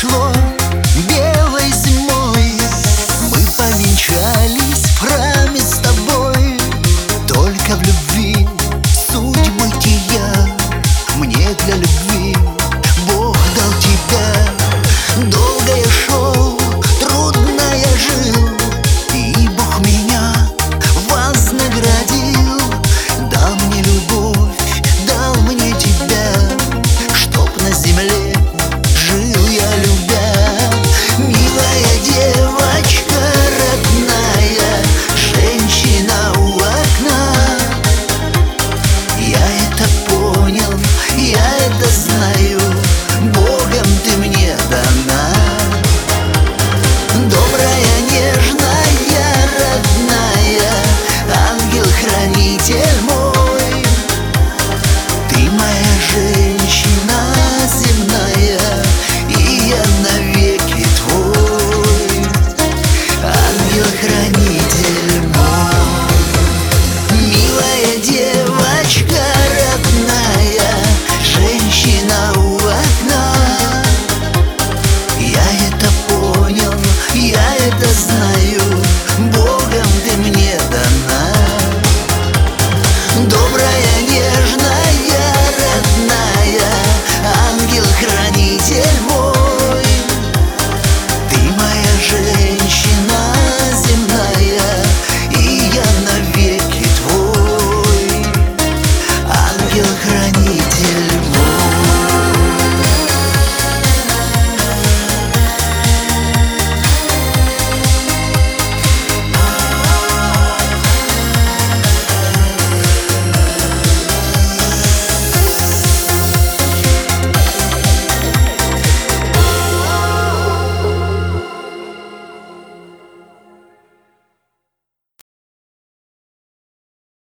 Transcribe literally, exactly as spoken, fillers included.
прошло белой зимой. Мы повенчались в храме с тобой. Только в любви суть бытия. Мне для любви Бог дал тебя. Долго я шел, трудно я жил, и Бог меня вознаградил. Дал мне любовь, дал мне тебя, чтоб на земле жил я, любя. Милая девочка, родная, женщина у окна. Я это понял, я это знаю.